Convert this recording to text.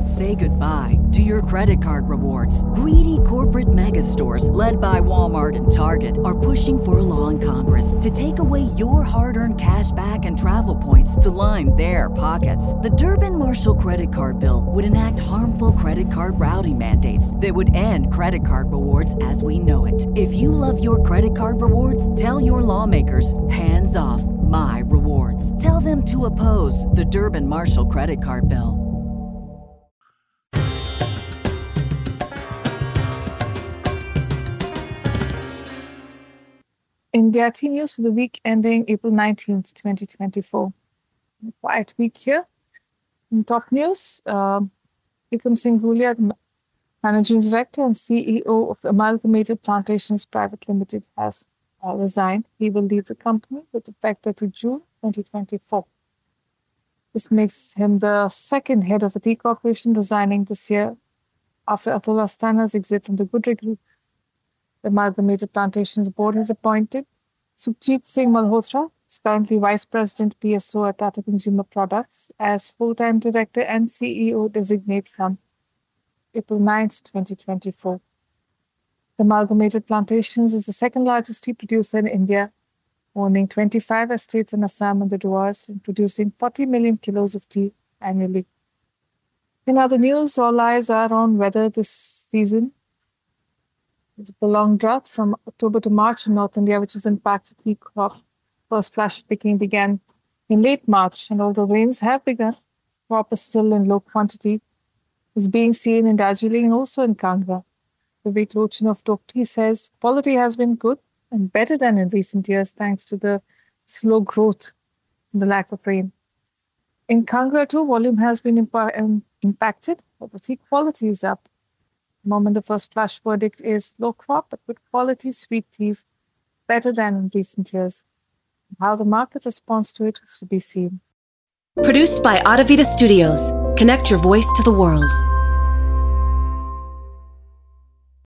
Say goodbye to your credit card rewards. Greedy corporate mega stores, led by Walmart and Target, are pushing for a law in Congress to take away your hard-earned cash back and travel points to line their pockets. The Durbin-Marshall credit card bill would enact harmful credit card routing mandates that would end credit card rewards as we know it. If you love your credit card rewards, tell your lawmakers, hands off my rewards. Tell them to oppose the Durbin-Marshall credit card bill. India T News for the week ending April 19th, 2024. A quiet week here. In top news, Vikram Singh Bhulia, the Managing Director and CEO of the Amalgamated Plantations Private Limited, has resigned. He will leave the company with effect 30 June 2024. This makes him the second head of a tea corporation resigning this year after Atul Astana's exit from the Goodray Group. The Amalgamated Plantations Board has appointed Sukhjit Singh Malhotra, who is currently Vice President PSO at Tata Consumer Products, as full-time Director and CEO designate from April 9th, 2024. The Amalgamated Plantations is the second largest tea producer in India, owning 25 estates in Assam and the Duars and producing 40 million kilos of tea annually. In other news, all eyes are on weather this season. It's a prolonged drought from October to March in North India, which has impacted wheat crop. First flash picking began in late March, and although rains have begun, crop is still in low quantity. It's being seen in Darjeeling and also in Kangra. Vivek Lochan of Tokti says quality has been good and better than in recent years thanks to the slow growth and the lack of rain. In Kangra too, volume has been impacted, but the tea quality is up. The moment the first flash verdict is low crop, but good quality sweet teas, better than in recent years. How the market responds to it is to be seen. Produced by Adavita Studios. Connect your voice to the world.